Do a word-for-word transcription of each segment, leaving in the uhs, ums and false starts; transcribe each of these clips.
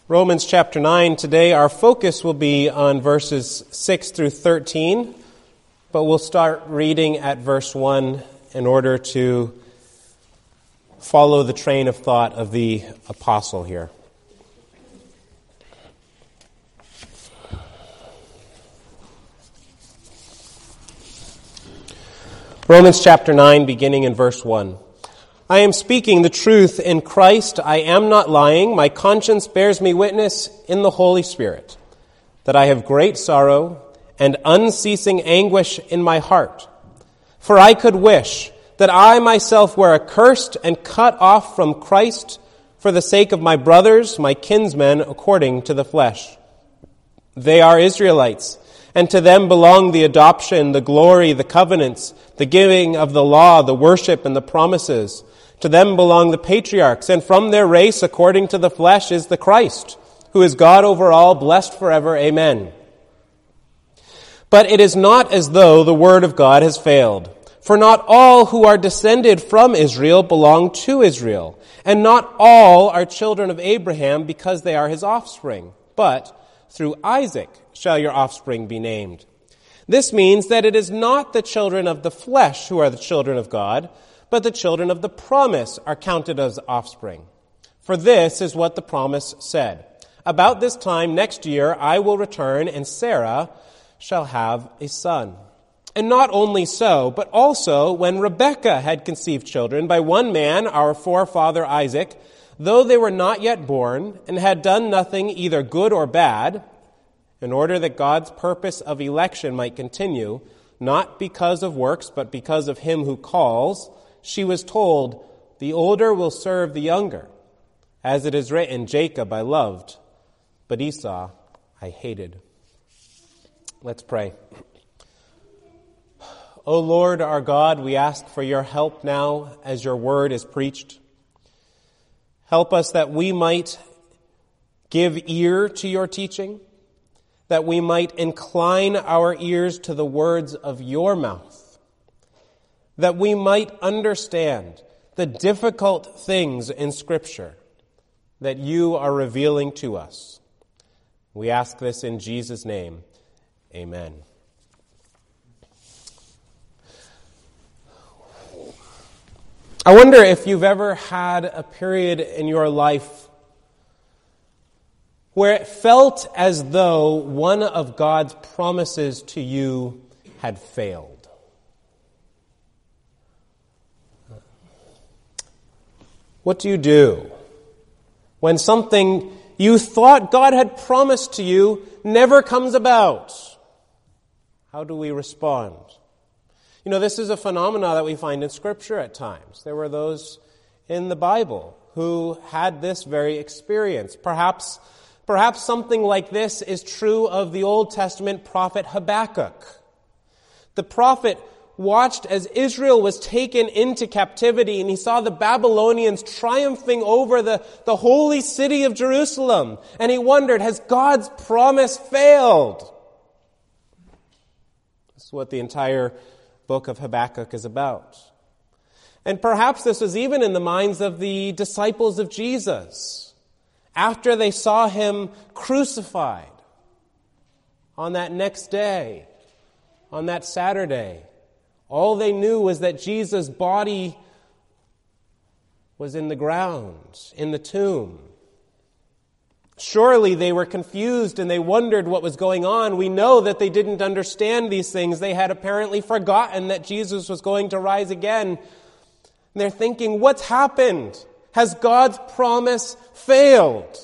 Romans chapter nine. Today our focus will be on verses six through thirteen, but we'll start reading at verse one in order to follow the train of thought of the apostle here. Romans chapter nine, beginning in verse one. I am speaking the truth in Christ. I am not lying. My conscience bears me witness in the Holy Spirit that I have great sorrow and unceasing anguish in my heart. For I could wish that I myself were accursed and cut off from Christ for the sake of my brothers, my kinsmen, according to the flesh. They are Israelites, and to them belong the adoption, the glory, the covenants, the giving of the law, the worship, and the promises. To them belong the patriarchs, and from their race, according to the flesh, is the Christ, who is God over all, blessed forever. Amen. But it is not as though the word of God has failed. For not all who are descended from Israel belong to Israel, and not all are children of Abraham because they are his offspring. But through Isaac shall your offspring be named. This means that it is not the children of the flesh who are the children of God, but the children of the promise are counted as offspring. For this is what the promise said. About this time next year I will return, and Sarah shall have a son. And not only so, but also when Rebekah had conceived children by one man, our forefather Isaac, though they were not yet born, and had done nothing either good or bad, in order that God's purpose of election might continue, not because of works, but because of him who calls, she was told, the older will serve the younger. As it is written, Jacob I loved, but Esau I hated. Let's pray. O Lord our God, we ask for your help now as your word is preached. Help us that we might give ear to your teaching, that we might incline our ears to the words of your mouth, that we might understand the difficult things in Scripture that you are revealing to us. We ask this in Jesus' name. Amen. I wonder if you've ever had a period in your life where it felt as though one of God's promises to you had failed. What do you do when something you thought God had promised to you never comes about? How do we respond? You know, this is a phenomenon that we find in Scripture at times. There were those in the Bible who had this very experience. Perhaps, perhaps something like this is true of the Old Testament prophet Habakkuk. The prophet watched as Israel was taken into captivity, and he saw the Babylonians triumphing over the, the holy city of Jerusalem. And he wondered, has God's promise failed? This is what the entire book of Habakkuk is about. And perhaps this was even in the minds of the disciples of Jesus after they saw him crucified on that next day, on that Saturday. All they knew was that Jesus' body was in the ground, in the tomb. Surely they were confused and they wondered what was going on. We know that they didn't understand these things. They had apparently forgotten that Jesus was going to rise again. And they're thinking, what's happened? Has God's promise failed?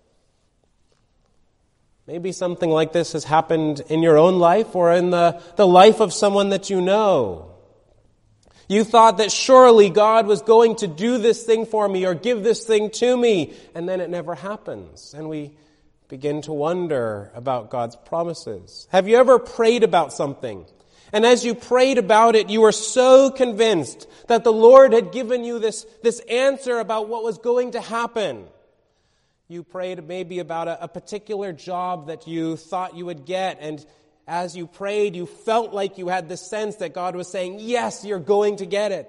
Maybe something like this has happened in your own life or in the, the life of someone that you know. You thought that surely God was going to do this thing for me or give this thing to me, and then it never happens. And we begin to wonder about God's promises. Have you ever prayed about something? And as you prayed about it, you were so convinced that the Lord had given you this, this answer about what was going to happen. You prayed maybe about a, a particular job that you thought you would get, and as you prayed, you felt like you had the sense that God was saying, yes, you're going to get it.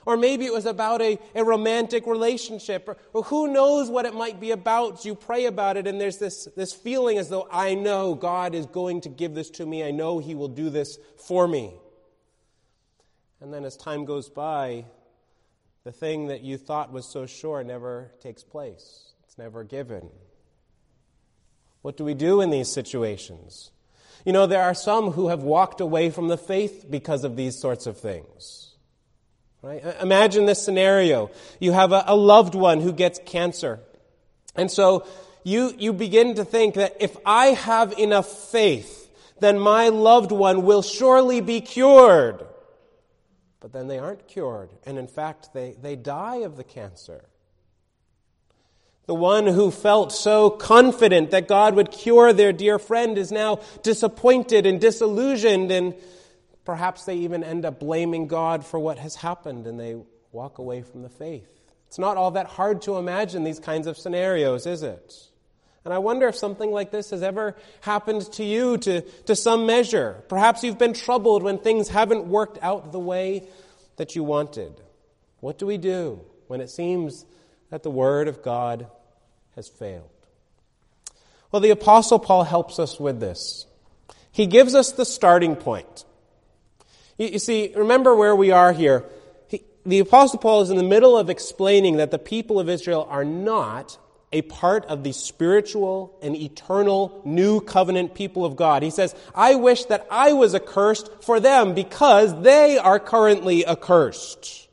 Or maybe it was about a, a romantic relationship. Or, or who knows what it might be about. You pray about it and there's this, this feeling as though I know God is going to give this to me. I know He will do this for me. And then as time goes by, the thing that you thought was so sure never takes place. It's never given. What do we do in these situations? You know, there are some who have walked away from the faith because of these sorts of things. Right? Imagine this scenario. You have a, a loved one who gets cancer. And so you, you begin to think that if I have enough faith, then my loved one will surely be cured. But then they aren't cured. And in fact, they, they die of the cancer. The one who felt so confident that God would cure their dear friend is now disappointed and disillusioned, and perhaps they even end up blaming God for what has happened, and they walk away from the faith. It's not all that hard to imagine these kinds of scenarios, is it? And I wonder if something like this has ever happened to you to, to some measure. Perhaps you've been troubled when things haven't worked out the way that you wanted. What do we do when it seems that the Word of God has failed? Well, the Apostle Paul helps us with this. He gives us the starting point. You, you see, remember where we are here. He, the Apostle Paul is in the middle of explaining that the people of Israel are not a part of the spiritual and eternal new covenant people of God. He says, I wish that I was accursed for them because they are currently accursed.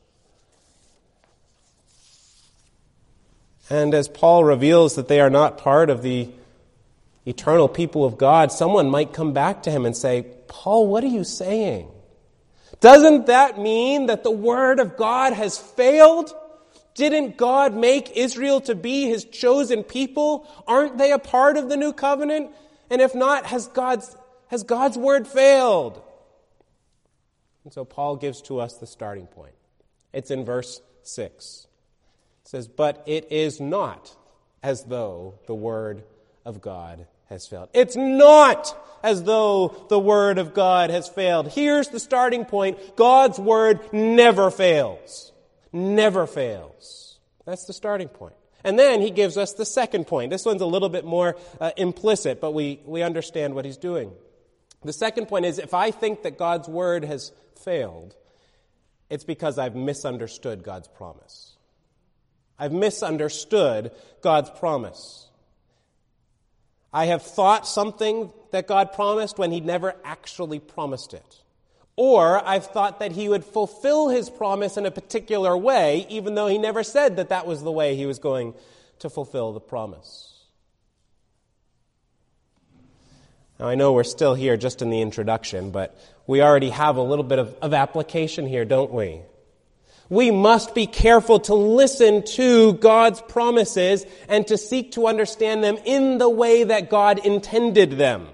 And as Paul reveals that they are not part of the eternal people of God, someone might come back to him and say, Paul, what are you saying? Doesn't that mean that the Word of God has failed? Didn't God make Israel to be His chosen people? Aren't they a part of the new covenant? And if not, has God's, has God's Word failed? And so Paul gives to us the starting point. It's in verse six. It says, but it is not as though the Word of God has failed. It's not as though the Word of God has failed. Here's the starting point. God's Word never fails. Never fails. That's the starting point. And then he gives us the second point. This one's a little bit more uh, implicit, but we, we understand what he's doing. The second point is, if I think that God's Word has failed, it's because I've misunderstood God's promise. I've misunderstood God's promise. I have thought something that God promised when He never actually promised it. Or I've thought that He would fulfill His promise in a particular way, even though He never said that that was the way He was going to fulfill the promise. Now, I know we're still here just in the introduction, but we already have a little bit of, of application here, don't we? We must be careful to listen to God's promises and to seek to understand them in the way that God intended them.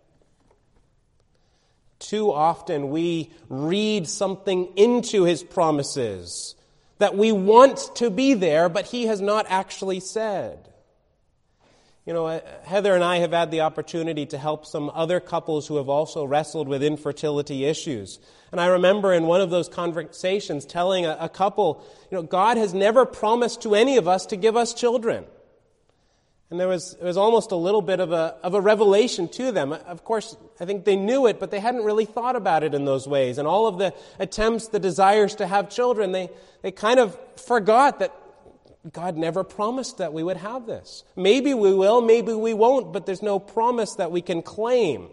Too often we read something into His promises that we want to be there, but He has not actually said. You know, Heather and I have had the opportunity to help some other couples who have also wrestled with infertility issues. And I remember in one of those conversations telling a, a couple, you know, God has never promised to any of us to give us children. And there was, it was almost a little bit of a, of a revelation to them. Of course, I think they knew it, but they hadn't really thought about it in those ways. And all of the attempts, the desires to have children, they, they kind of forgot that God never promised that we would have this. Maybe we will, maybe we won't, but there's no promise that we can claim.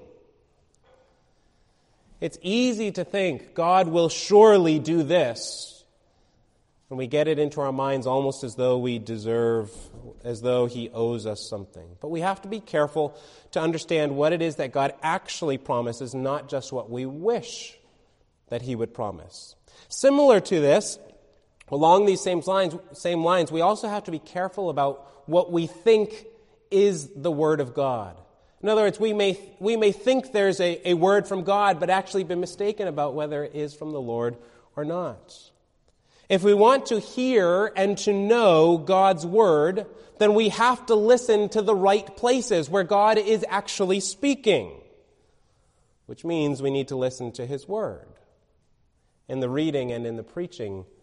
It's easy to think God will surely do this, and we get it into our minds almost as though we deserve, as though He owes us something. But we have to be careful to understand what it is that God actually promises, not just what we wish that He would promise. Similar to this, along these same lines, same lines, we also have to be careful about what we think is the Word of God. In other words, we may we may think there's a, a word from God, but actually be mistaken about whether it is from the Lord or not. If we want to hear and to know God's Word, then we have to listen to the right places where God is actually speaking, which means we need to listen to His Word in the reading and in the preaching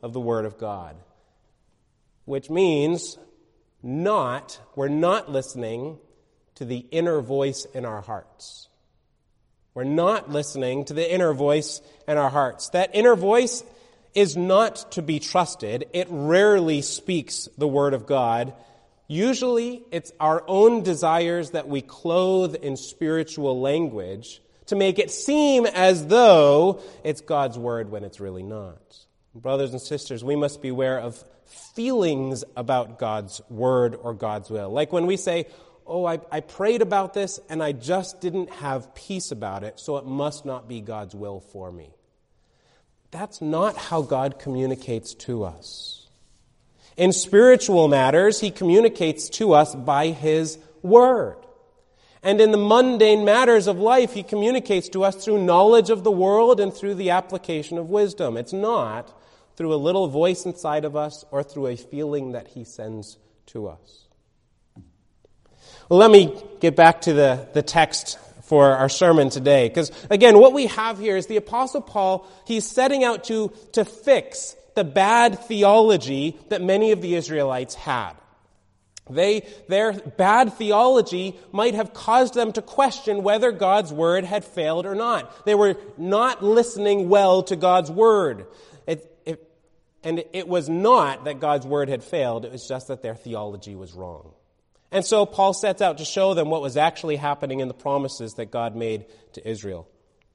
of the Word of God. Which means not, we're not listening to the inner voice in our hearts. We're not listening to the inner voice in our hearts. That inner voice is not to be trusted. It rarely speaks the Word of God. Usually, it's our own desires that we clothe in spiritual language to make it seem as though it's God's Word when it's really not. Brothers and sisters, we must beware of feelings about God's Word or God's will. Like when we say, oh, I, I prayed about this and I just didn't have peace about it, so it must not be God's will for me. That's not how God communicates to us. In spiritual matters, He communicates to us by His Word. And in the mundane matters of life, He communicates to us through knowledge of the world and through the application of wisdom. It's not through a little voice inside of us or through a feeling that He sends to us. Well, let me get back to the, the text for our sermon today. Because, again, what we have here is the Apostle Paul, he's setting out to, to fix the bad theology that many of the Israelites had. They, their bad theology might have caused them to question whether God's Word had failed or not. They were not listening well to God's Word. It, it, and it was not that God's Word had failed, it was just that their theology was wrong. And so Paul sets out to show them what was actually happening in the promises that God made to Israel.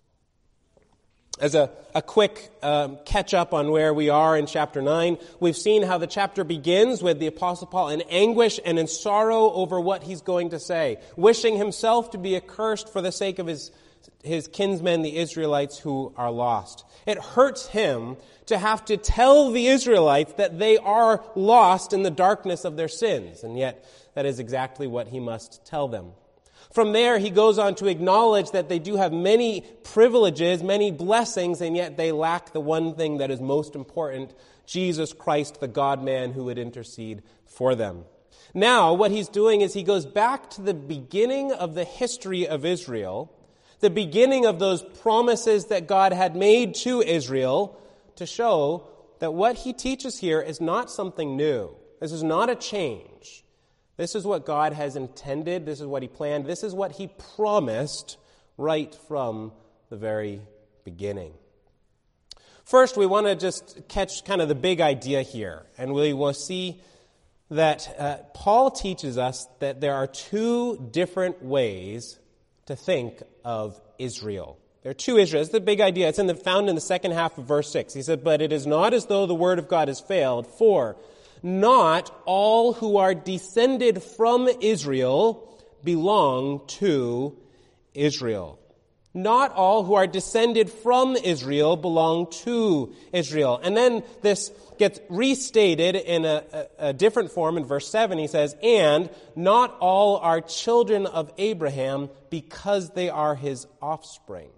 As a, a quick um, catch-up on where we are in chapter nine, we've seen how the chapter begins with the Apostle Paul in anguish and in sorrow over what he's going to say, wishing himself to be accursed for the sake of his, his kinsmen, the Israelites who are lost. It hurts him to have to tell the Israelites that they are lost in the darkness of their sins, and yet that is exactly what he must tell them. From there, he goes on to acknowledge that they do have many privileges, many blessings, and yet they lack the one thing that is most important, Jesus Christ, the God-man who would intercede for them. Now, what he's doing is he goes back to the beginning of the history of Israel, the beginning of those promises that God had made to Israel, to show that what he teaches here is not something new. This is not a change. This is what God has intended. This is what He planned. This is what He promised right from the very beginning. First, we want to just catch kind of the big idea here. And we will see that uh, Paul teaches us that there are two different ways to think of Israel. There are two Israels. It's the big idea. It's in the, found in the second half of verse six. He said, "But it is not as though the word of God has failed, for not all who are descended from Israel belong to Israel." Not all who are descended from Israel belong to Israel. And then this gets restated in a, a, a different form in verse seven. He says, "And not all are children of Abraham because they are his offspring."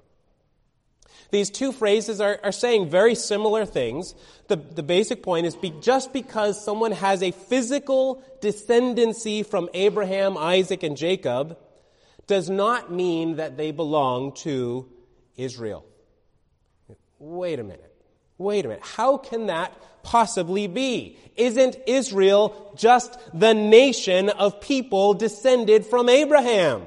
These two phrases are, are saying very similar things. The, the basic point is be, just because someone has a physical descendancy from Abraham, Isaac, and Jacob does not mean that they belong to Israel. Wait a minute. Wait a minute. How can that possibly be? Isn't Israel just the nation of people descended from Abraham?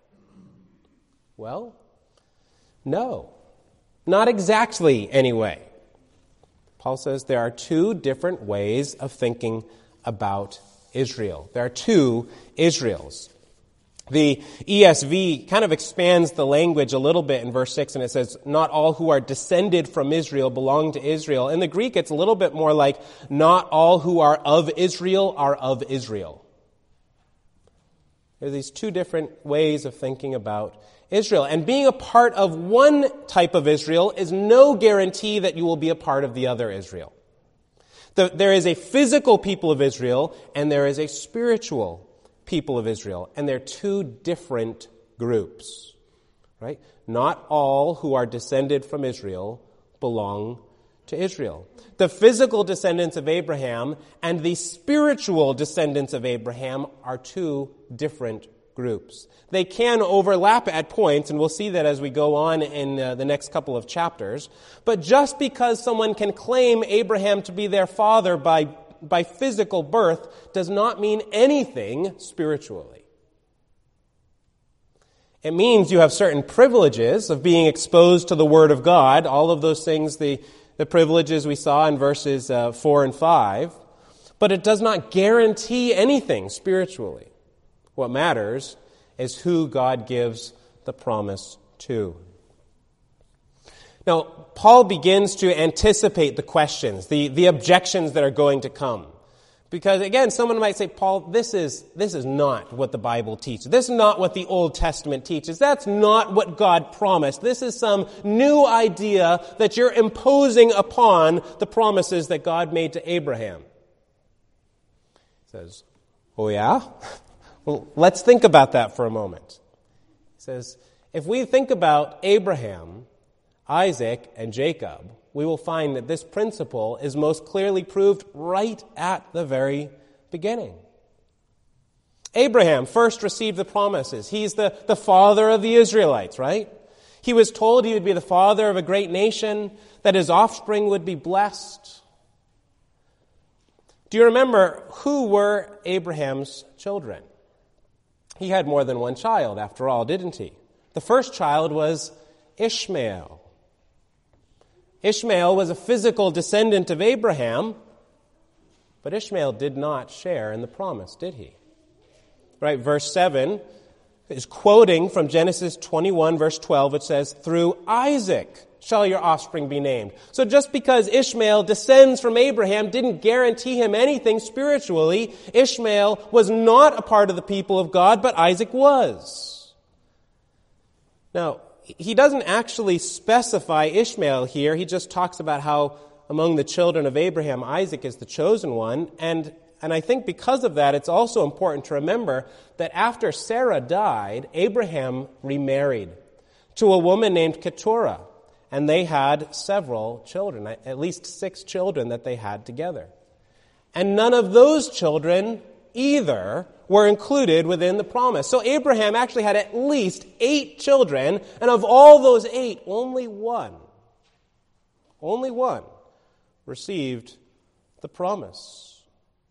Well, no. Not exactly, anyway. Paul says there are two different ways of thinking about Israel. There are two Israels. The E S V kind of expands the language a little bit in verse six, and it says, "Not all who are descended from Israel belong to Israel." In the Greek, it's a little bit more like, "Not all who are of Israel are of Israel." There are these two different ways of thinking about Israel. And being a part of one type of Israel is no guarantee that you will be a part of the other Israel. The, there is a physical people of Israel, and there is a spiritual people of Israel. And they're two different groups. Right? Not all who are descended from Israel belong to Israel. The physical descendants of Abraham and the spiritual descendants of Abraham are two different groups. They can overlap at points, and we'll see that as we go on in uh, the next couple of chapters. But just because someone can claim Abraham to be their father by, by physical birth does not mean anything spiritually. It means you have certain privileges of being exposed to the Word of God, all of those things, the, the privileges we saw in verses uh, four and five, but it does not guarantee anything spiritually. What matters is who God gives the promise to. Now, Paul begins to anticipate the questions, the, the objections that are going to come. Because, again, someone might say, Paul, this is, this is not what the Bible teaches. This is not what the Old Testament teaches. That's not what God promised. This is some new idea that you're imposing upon the promises that God made to Abraham. He says, oh yeah? Well, let's think about that for a moment. He says, if we think about Abraham, Isaac, and Jacob, we will find that this principle is most clearly proved right at the very beginning. Abraham first received the promises. He's the, the father of the Israelites, right? He was told he would be the father of a great nation, that his offspring would be blessed. Do you remember who were Abraham's children? He had more than one child, after all, didn't he? The first child was Ishmael. Ishmael was a physical descendant of Abraham, but Ishmael did not share in the promise, did he? Right, verse seven is quoting from Genesis twenty-one, verse twelve, which says, through Isaac shall your offspring be named. So just because Ishmael descends from Abraham didn't guarantee him anything spiritually. Ishmael was not a part of the people of God, but Isaac was. Now, he doesn't actually specify Ishmael here. He just talks about how among the children of Abraham, Isaac is the chosen one. And, and I think because of that, it's also important to remember that after Sarah died, Abraham remarried to a woman named Keturah. And they had several children, at least six children that they had together. And none of those children either were included within the promise. So Abraham actually had at least eight children, and of all those eight, only one, only one received the promise.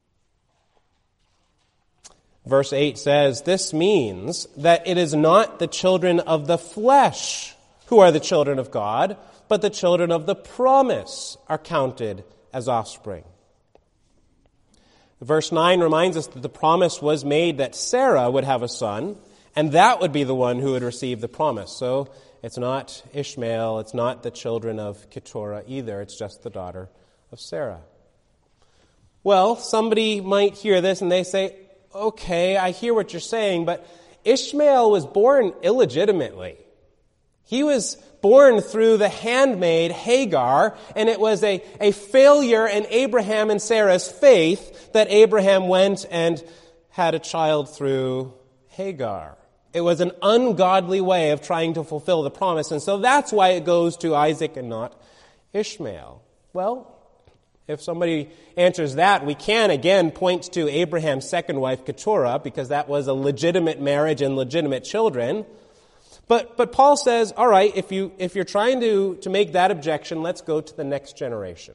Verse eight says, this means that it is not the children of the flesh who are the children of God, but the children of the promise are counted as offspring. Verse nine reminds us that the promise was made that Sarah would have a son, and that would be the one who would receive the promise. So it's not Ishmael, it's not the children of Keturah either, it's just the daughter of Sarah. Well, somebody might hear this and they say, okay, I hear what you're saying, but Ishmael was born illegitimately. He was born through the handmaid Hagar, and it was a, a failure in Abraham and Sarah's faith that Abraham went and had a child through Hagar. It was an ungodly way of trying to fulfill the promise, and so that's why it goes to Isaac and not Ishmael. Well, if somebody answers that, we can again point to Abraham's second wife, Keturah, because that was a legitimate marriage and legitimate children. But but Paul says, all right, if you if you're trying to, to make that objection, let's go to the next generation.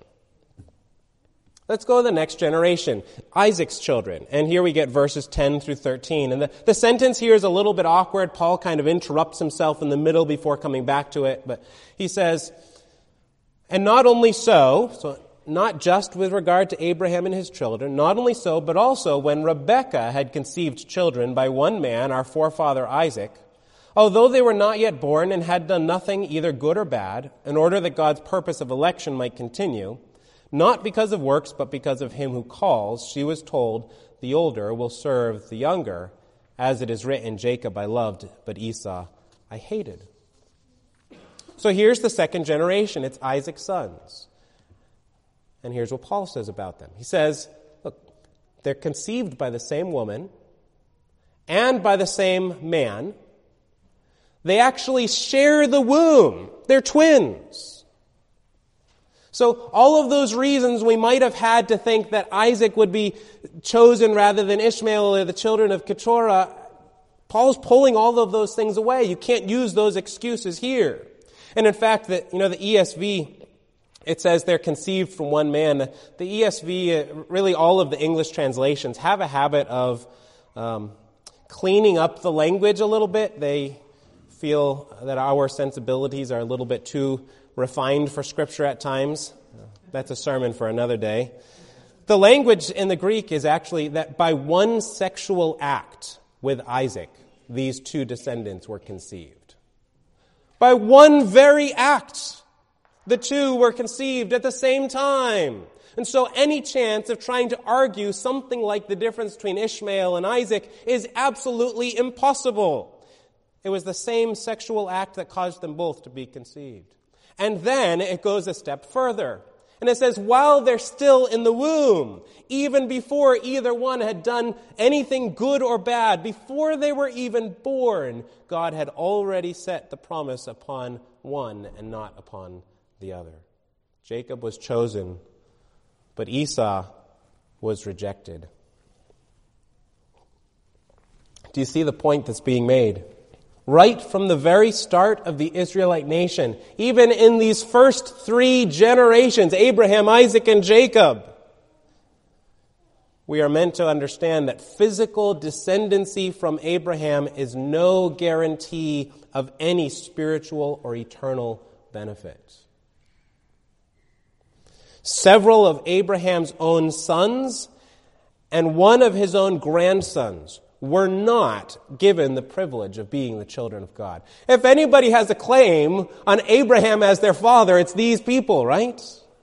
Let's go to the next generation, Isaac's children. And here we get verses ten through thirteen. And the, the sentence here is a little bit awkward. Paul kind of interrupts himself in the middle before coming back to it. But he says, and not only so, so not just with regard to Abraham and his children, not only so, but also when Rebekah had conceived children by one man, our forefather Isaac, although they were not yet born and had done nothing either good or bad, in order that God's purpose of election might continue, not because of works, but because of him who calls, she was told, the older will serve the younger, as it is written, Jacob I loved, but Esau I hated. So here's the second generation. It's Isaac's sons. And here's what Paul says about them. He says, look, they're conceived by the same woman and by the same man. They actually share the womb. They're twins. So all of those reasons we might have had to think that Isaac would be chosen rather than Ishmael or the children of Keturah, Paul's pulling all of those things away. You can't use those excuses here. And in fact, the, you know, the E S V, it says they're conceived from one man. The E S V, really all of the English translations, have a habit of um, cleaning up the language a little bit. They feel that our sensibilities are a little bit too refined for Scripture at times. That's a sermon for another day. The language in the Greek is actually that by one sexual act with Isaac, these two descendants were conceived. By one very act, the two were conceived at the same time. And so any chance of trying to argue something like the difference between Ishmael and Isaac is absolutely impossible. It was the same sexual act that caused them both to be conceived. And then it goes a step further. And it says, while they're still in the womb, even before either one had done anything good or bad, before they were even born, God had already set the promise upon one and not upon the other. Jacob was chosen, but Esau was rejected. Do you see the point that's being made? Right from the very start of the Israelite nation, even in these first three generations, Abraham, Isaac, and Jacob, we are meant to understand that physical descendancy from Abraham is no guarantee of any spiritual or eternal benefit. Several of Abraham's own sons and one of his own grandsons were not given the privilege of being the children of God. If anybody has a claim on Abraham as their father, it's these people, right?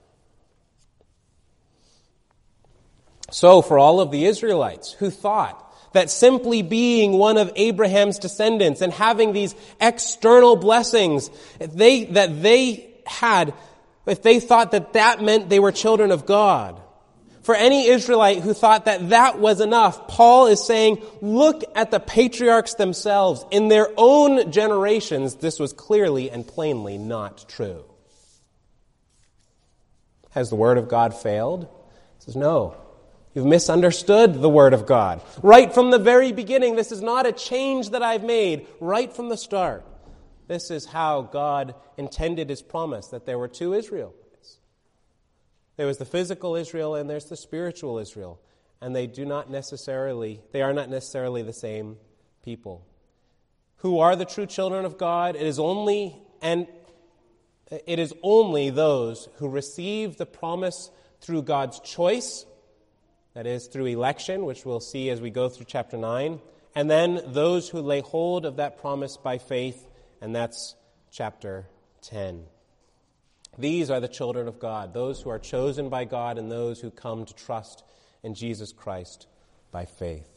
So for all of the Israelites who thought that simply being one of Abraham's descendants and having these external blessings they, that they had, if they thought that that meant they were children of God, for any Israelite who thought that that was enough, Paul is saying, look at the patriarchs themselves. In their own generations, this was clearly and plainly not true. Has the Word of God failed? He says, no. You've misunderstood the Word of God. Right from the very beginning, this is not a change that I've made. Right from the start, this is how God intended His promise, that there were two Israel. There was the physical Israel and there's the spiritual Israel. And they do not necessarily, they are not necessarily the same people. Who are the true children of God? It is only, and it is only those who receive the promise through God's choice, that is through election, which we'll see as we go through chapter nine, and then those who lay hold of that promise by faith, and that's chapter ten. These are the children of God, those who are chosen by God and those who come to trust in Jesus Christ by faith.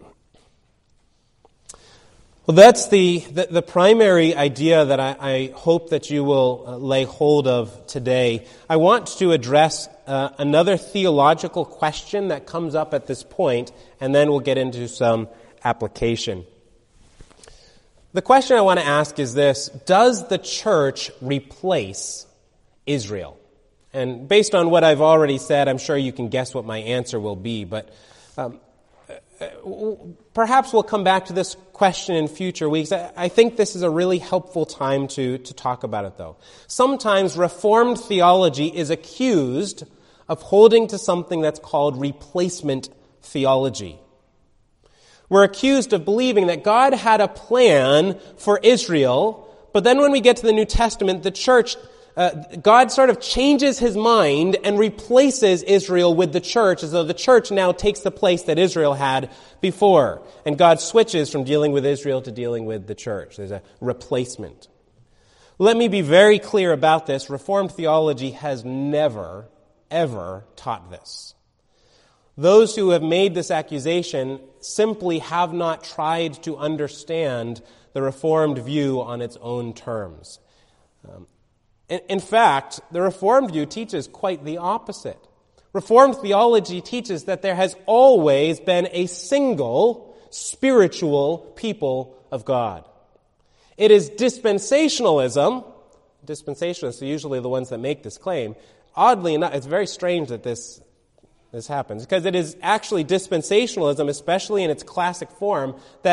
Well, that's the, the, the primary idea that I, I hope that you will uh, lay hold of today. I want to address uh, another theological question that comes up at this point, and then we'll get into some application. The question I want to ask is this: does the church replace Israel? And based on what I've already said, I'm sure you can guess what my answer will be, but um, perhaps we'll come back to this question in future weeks. I think this is a really helpful time to, to talk about it, though. Sometimes Reformed theology is accused of holding to something that's called replacement theology. We're accused of believing that God had a plan for Israel, but then when we get to the New Testament, the church Uh, God sort of changes His mind and replaces Israel with the church, as though the church now takes the place that Israel had before. And God switches from dealing with Israel to dealing with the church. There's a replacement. Let me be very clear about this. Reformed theology has never, ever taught this. Those who have made this accusation simply have not tried to understand the Reformed view on its own terms. Um, In fact, the Reformed view teaches quite the opposite. Reformed theology teaches that there has always been a single spiritual people of God. It is dispensationalism. Dispensationalists are usually the ones that make this claim. Oddly enough, it's very strange that this, this happens, because it is actually dispensationalism, especially in its classic form, that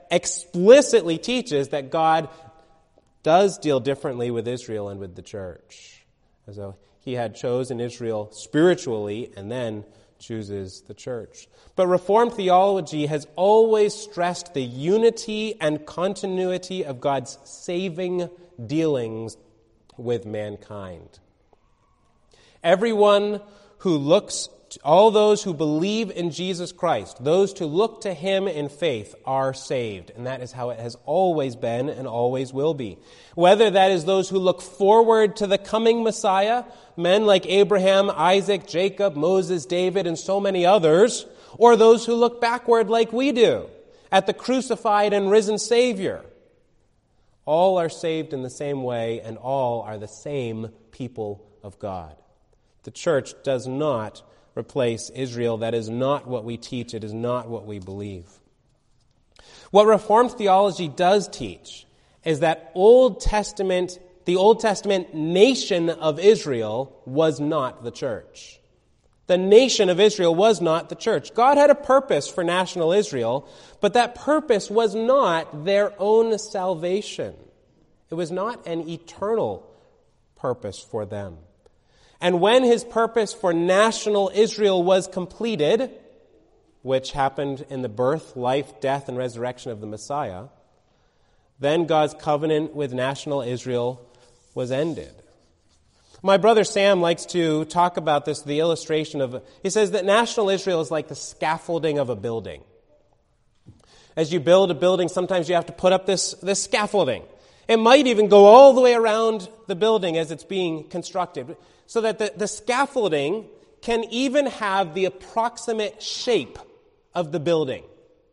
explicitly teaches that God does deal differently with Israel and with the church. As though he had chosen Israel spiritually and then chooses the church. But Reformed theology has always stressed the unity and continuity of God's saving dealings with mankind. Everyone who looks, all those who believe in Jesus Christ, those who look to him in faith are saved. And that is how it has always been and always will be. Whether that is those who look forward to the coming Messiah, men like Abraham, Isaac, Jacob, Moses, David, and so many others, or those who look backward like we do at the crucified and risen Savior. All are saved in the same way, and all are the same people of God. The church does not replace Israel. That is not what we teach. It is not what we believe. What Reformed theology does teach is that Old Testament, the Old Testament nation of Israel was not the church. The nation of Israel was not the church. God had a purpose for national Israel, but that purpose was not their own salvation. It was not an eternal purpose for them. And when his purpose for national Israel was completed, which happened in the birth, life, death, and resurrection of the Messiah, then God's covenant with national Israel was ended. My brother Sam likes to talk about this, the illustration of, he says that national Israel is like the scaffolding of a building. As you build a building, sometimes you have to put up this, this scaffolding. It might even go all the way around the building as it's being constructed, so that the, the scaffolding can even have the approximate shape of the building.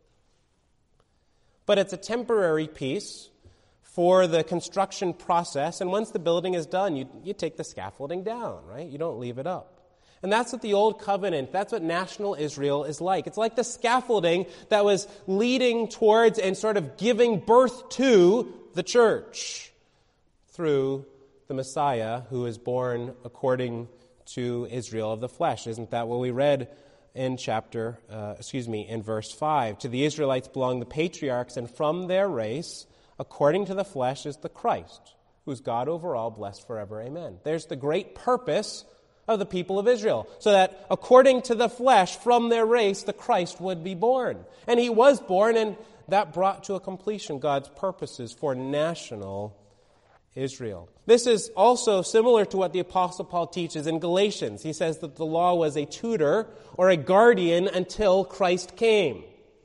But it's a temporary piece for the construction process, and once the building is done, you, you take the scaffolding down, right? You don't leave it up. And that's what the Old Covenant, that's what national Israel is like. It's like the scaffolding that was leading towards and sort of giving birth to the church through the Messiah who is born according to Israel of the flesh. Isn't that what we read in chapter, uh, excuse me, in verse five? To the Israelites belong the patriarchs, and from their race, according to the flesh, is the Christ, who's God over all, blessed forever. Amen. There's the great purpose of the people of Israel, so that according to the flesh, from their race, the Christ would be born. And he was born, and that brought to a completion God's purposes for national Israel. This is also similar to what the Apostle Paul teaches in Galatians. He says that the law was a tutor or a guardian until Christ came.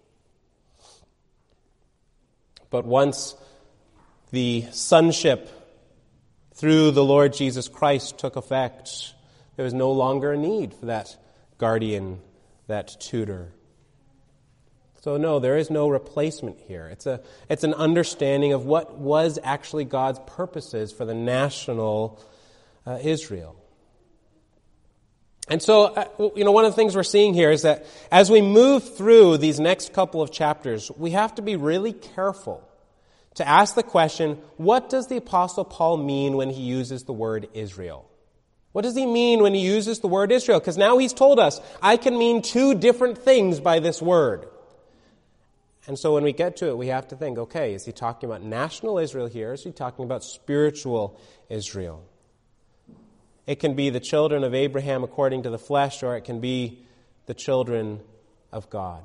But once the sonship through the Lord Jesus Christ took effect, there was no longer a need for that guardian, that tutor. So no, there is no replacement here. It's a it's an understanding of what was actually God's purposes for the national uh, Israel. And so, uh, you know, one of the things we're seeing here is that as we move through these next couple of chapters, we have to be really careful to ask the question, what does the Apostle Paul mean when he uses the word Israel? What does he mean when he uses the word Israel? Because now he's told us, I can mean two different things by this word. And so when we get to it, we have to think, okay, is he talking about national Israel here? Is he talking about spiritual Israel? It can be the children of Abraham according to the flesh, or it can be the children of God.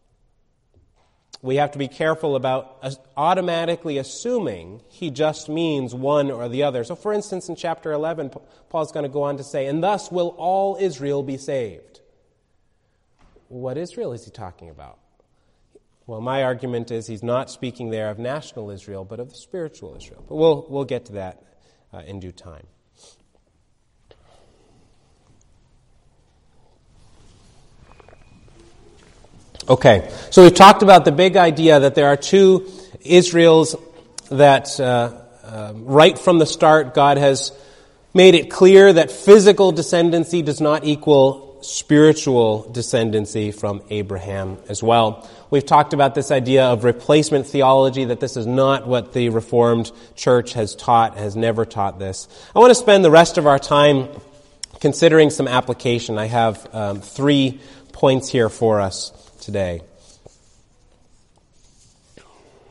We have to be careful about automatically assuming he just means one or the other. So for instance, in chapter eleven, Paul's going to go on to say, and thus will all Israel be saved. What Israel is he talking about? Well, my argument is he's not speaking there of national Israel, but of the spiritual Israel. But we'll we'll get to that uh, in due time. Okay, so we've talked about the big idea that there are two Israels that uh, uh, right from the start God has made it clear that physical descendancy does not equal spiritual descendancy from Abraham as well. We've talked about this idea of replacement theology, that this is not what the Reformed Church has taught, has never taught this. I want to spend the rest of our time considering some application. I have um, three points here for us today.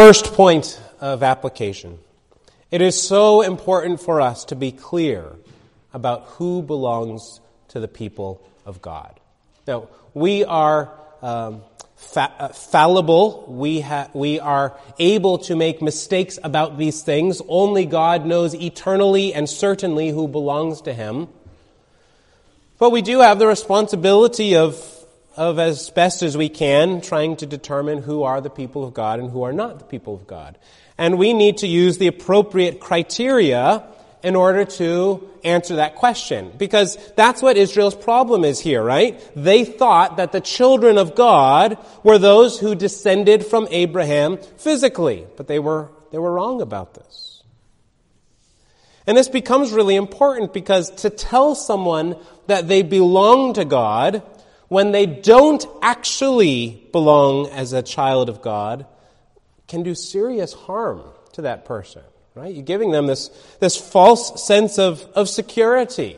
First point of application. It is so important for us to be clear about who belongs to the people of God. Now, we are um, fa- uh, fallible. We, ha- we are able to make mistakes about these things. Only God knows eternally and certainly who belongs to Him. But we do have the responsibility of, of, as best as we can, trying to determine who are the people of God and who are not the people of God. And we need to use the appropriate criteria in order to answer that question. Because that's what Israel's problem is here, right? They thought that the children of God were those who descended from Abraham physically. But they were, they were wrong about this. And this becomes really important because to tell someone that they belong to God when they don't actually belong as a child of God can do serious harm to that person, right? You're giving them this, this false sense of, of security.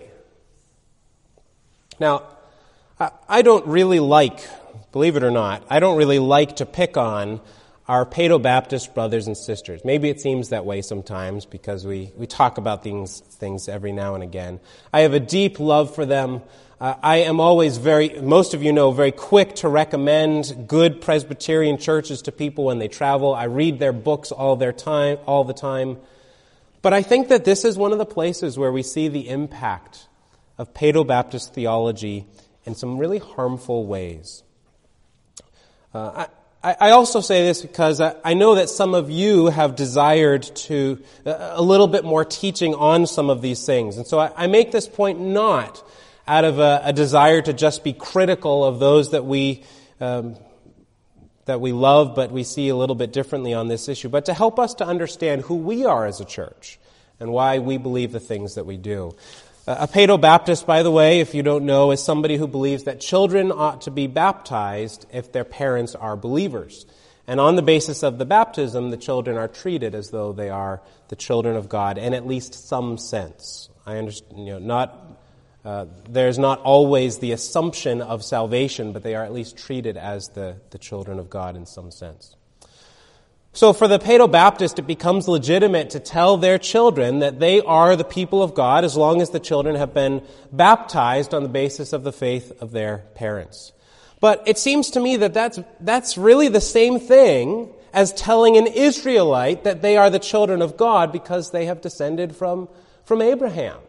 Now, I, I don't really like, believe it or not, I don't really like to pick on our Paedo-Baptist brothers and sisters. Maybe it seems that way sometimes because we, we talk about these things every now and again. I have a deep love for them. Uh, I am always very, most of you know, very quick to recommend good Presbyterian churches to people when they travel. I read their books all their time, all the time. But I think that this is one of the places where we see the impact of Paedo-Baptist theology in some really harmful ways. Uh, I, I also say this because I know that some of you have desired to a little bit more teaching on some of these things. And so I make this point not out of a, a desire to just be critical of those that we um, that we love, but we see a little bit differently on this issue, but to help us to understand who we are as a church and why we believe the things that we do. A Paedo-Baptist, by the way, if you don't know, is somebody who believes that children ought to be baptized if their parents are believers. And on the basis of the baptism, the children are treated as though they are the children of God in at least some sense. I understand, you know, not uh, there's not always the assumption of salvation, but they are at least treated as the, the children of God in some sense. So for the Paedo-Baptist, it becomes legitimate to tell their children that they are the people of God as long as the children have been baptized on the basis of the faith of their parents. But it seems to me that that's, that's really the same thing as telling an Israelite that they are the children of God because they have descended from, from Abraham.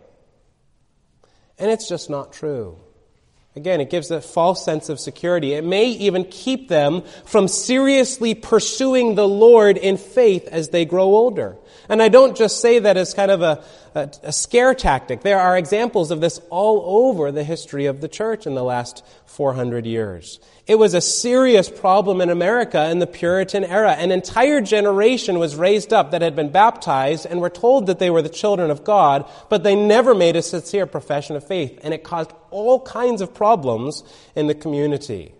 And it's just not true. Again, it gives a false sense of security. It may even keep them from seriously pursuing the Lord in faith as they grow older. And I don't just say that as kind of a, a, a scare tactic. There are examples of this all over the history of the church in the last four hundred years. It was a serious problem in America in the Puritan era. An entire generation was raised up that had been baptized and were told that they were the children of God, but they never made a sincere profession of faith. And it caused all kinds of problems in the community.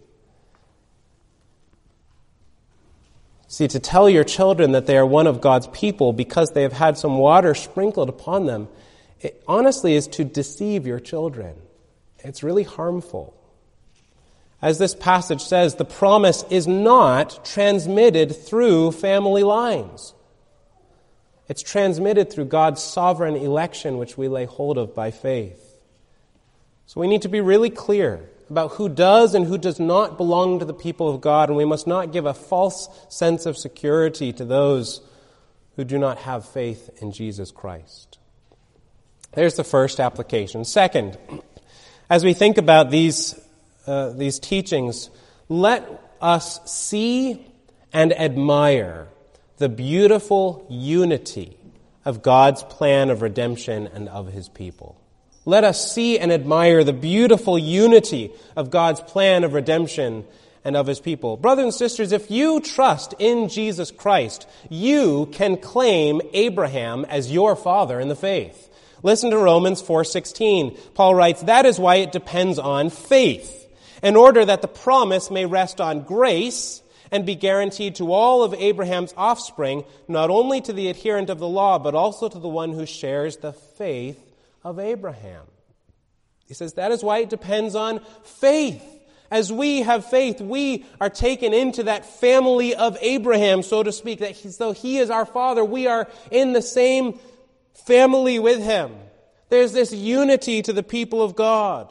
See, to tell your children that they are one of God's people because they have had some water sprinkled upon them, it honestly is to deceive your children. It's really harmful. As this passage says, the promise is not transmitted through family lines. It's transmitted through God's sovereign election, which we lay hold of by faith. So we need to be really clear about who does and who does not belong to the people of God, and we must not give a false sense of security to those who do not have faith in Jesus Christ. There's the first application. Second, as we think about these uh, these teachings, let us see and admire the beautiful unity of God's plan of redemption and of His people. Let us see and admire the beautiful unity of God's plan of redemption and of His people. Brothers and sisters, if you trust in Jesus Christ, you can claim Abraham as your father in the faith. Listen to Romans four sixteen. Paul writes, "That is why it depends on faith, in order that the promise may rest on grace and be guaranteed to all of Abraham's offspring, not only to the adherent of the law, but also to the one who shares the faith of Abraham." He says that is why it depends on faith. As we have faith, we are taken into that family of Abraham, so to speak, that he, though he is our father, we are in the same family with him. There's this unity to the people of God.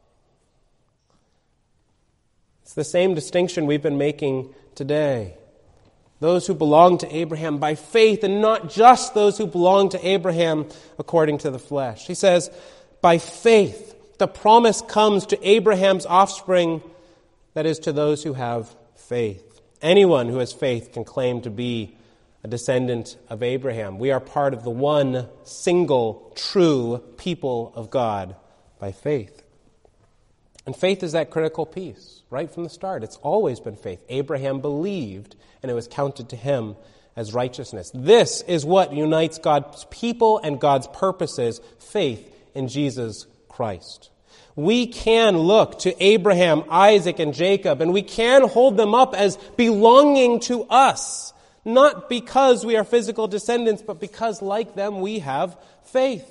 It's the same distinction we've been making today. Those who belong to Abraham by faith, and not just those who belong to Abraham according to the flesh. He says, by faith, the promise comes to Abraham's offspring, that is, to those who have faith. Anyone who has faith can claim to be a descendant of Abraham. We are part of the one single true people of God by faith. And faith is that critical piece right from the start. It's always been faith. Abraham believed, and it was counted to him as righteousness. This is what unites God's people and God's purposes, faith in Jesus Christ. We can look to Abraham, Isaac, and Jacob, and we can hold them up as belonging to us, not because we are physical descendants, but because, like them, we have faith.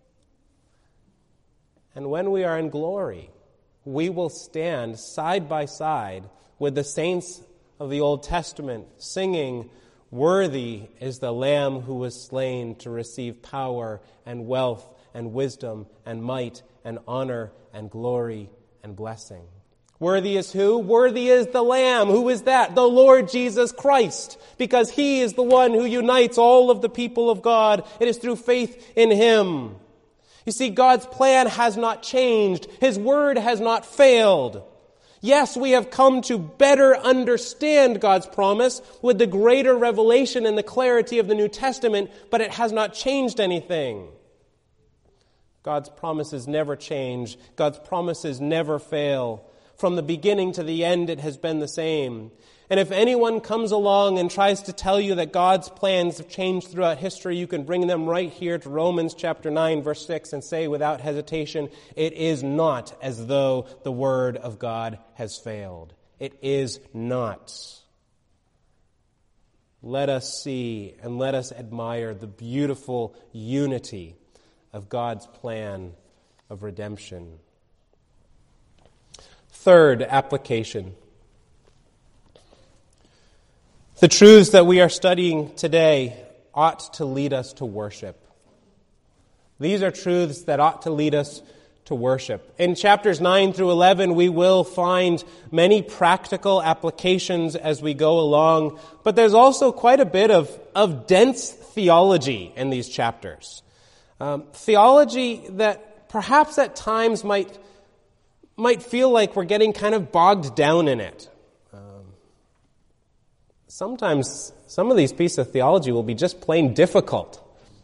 And when we are in glory, we will stand side by side with the saints of the Old Testament, singing, "Worthy is the Lamb who was slain to receive power and wealth and wisdom and might and honor and glory and blessing." Worthy is who? Worthy is the Lamb. Who is that? The Lord Jesus Christ, because he is the one who unites all of the people of God. It is through faith in him. You see, God's plan has not changed. His word has not failed. Yes, we have come to better understand God's promise with the greater revelation and the clarity of the New Testament, but it has not changed anything. God's promises never change. God's promises never fail. From the beginning to the end, it has been the same. And if anyone comes along and tries to tell you that God's plans have changed throughout history, you can bring them right here to Romans chapter nine, verse six, and say without hesitation, it is not as though the word of God has failed. It is not. Let us see and let us admire the beautiful unity of God's plan of redemption. Third application. The truths that we are studying today ought to lead us to worship. These are truths that ought to lead us to worship. In chapters nine through eleven, we will find many practical applications as we go along, but there's also quite a bit of, of dense theology in these chapters. Um, theology that perhaps at times might, might feel like we're getting kind of bogged down in it. Sometimes some of these pieces of theology will be just plain difficult.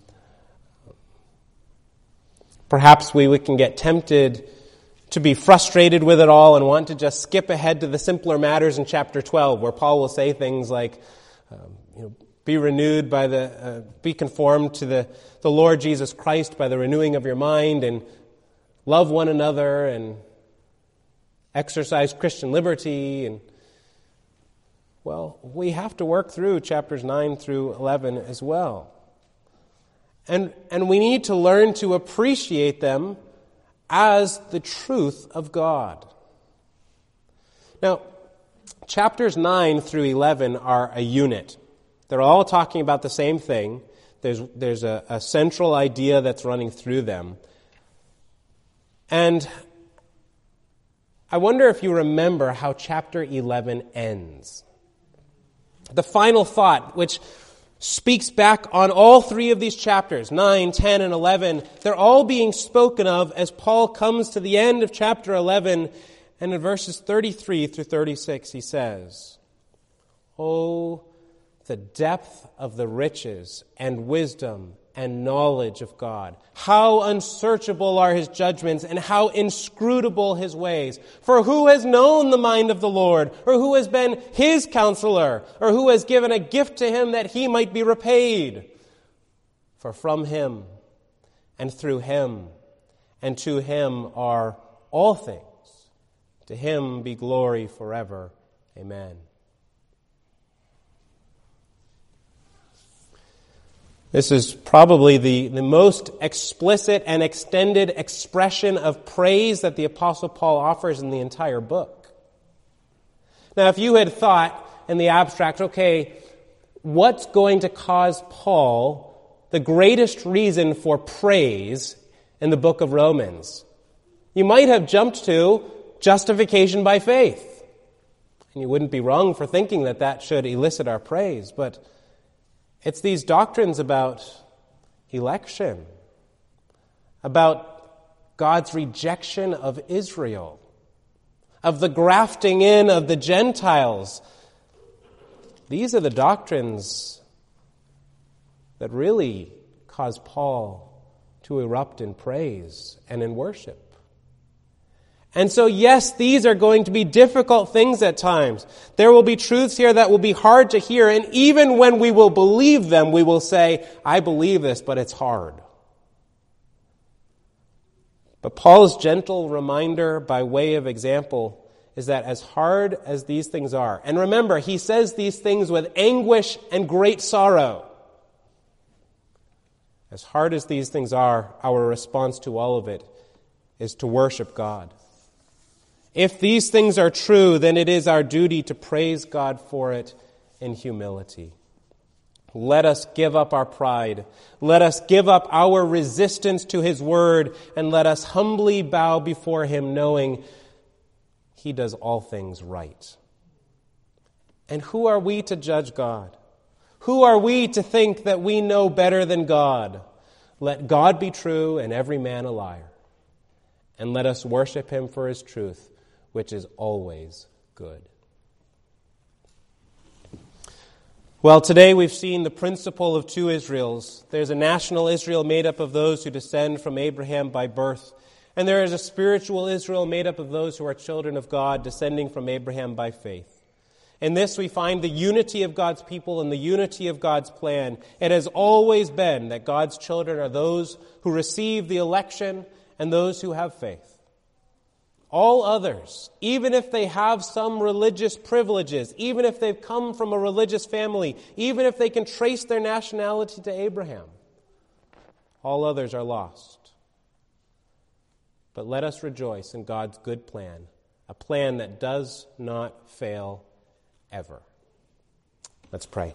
Perhaps we, we can get tempted to be frustrated with it all and want to just skip ahead to the simpler matters in chapter twelve, where Paul will say things like, um, you know, be renewed by the, uh, be conformed to the, the Lord Jesus Christ by the renewing of your mind, and love one another, and exercise Christian liberty, and well, we have to work through chapters nine through eleven as well. And, and we need to learn to appreciate them as the truth of God. Now, chapters nine through eleven are a unit. They're all talking about the same thing. There's, there's a, a central idea that's running through them. And I wonder if you remember how chapter eleven ends. The final thought, which speaks back on all three of these chapters, nine, ten, and eleven, they're all being spoken of as Paul comes to the end of chapter eleven, and in verses thirty-three through thirty-six he says, "Oh, the depth of the riches and wisdom and knowledge of God. How unsearchable are his judgments and how inscrutable his ways. For who has known the mind of the Lord, or who has been his counselor, or who has given a gift to him that he might be repaid? For from him and through him and to him are all things. To him be glory forever. Amen." This is probably the, the most explicit and extended expression of praise that the Apostle Paul offers in the entire book. Now, if you had thought in the abstract, okay, what's going to cause Paul the greatest reason for praise in the book of Romans? You might have jumped to justification by faith. And you wouldn't be wrong for thinking that that should elicit our praise, but it's these doctrines about election, about God's rejection of Israel, of the grafting in of the Gentiles. These are the doctrines that really cause Paul to erupt in praise and in worship. And so, yes, these are going to be difficult things at times. There will be truths here that will be hard to hear, and even when we will believe them, we will say, I believe this, but it's hard. But Paul's gentle reminder by way of example is that as hard as these things are, and remember, he says these things with anguish and great sorrow. As hard as these things are, our response to all of it is to worship God. If these things are true, then it is our duty to praise God for it in humility. Let us give up our pride. Let us give up our resistance to His word, and let us humbly bow before Him, knowing He does all things right. And who are we to judge God? Who are we to think that we know better than God? Let God be true and every man a liar. And let us worship Him for His truth, which is always good. Well, today we've seen the principle of two Israels. There's a national Israel made up of those who descend from Abraham by birth, and there is a spiritual Israel made up of those who are children of God, descending from Abraham by faith. In this we find the unity of God's people and the unity of God's plan. It has always been that God's children are those who receive the election and those who have faith. All others, even if they have some religious privileges, even if they've come from a religious family, even if they can trace their nationality to Abraham, all others are lost. But let us rejoice in God's good plan, a plan that does not fail ever. Let's pray.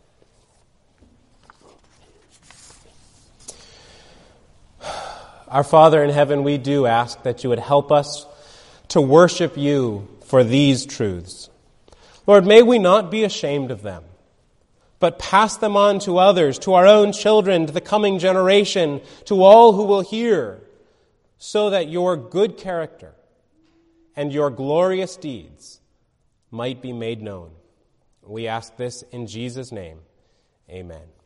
Our Father in heaven, we do ask that you would help us to worship you for these truths. Lord, may we not be ashamed of them, but pass them on to others, to our own children, to the coming generation, to all who will hear, so that your good character and your glorious deeds might be made known. We ask this in Jesus' name. Amen.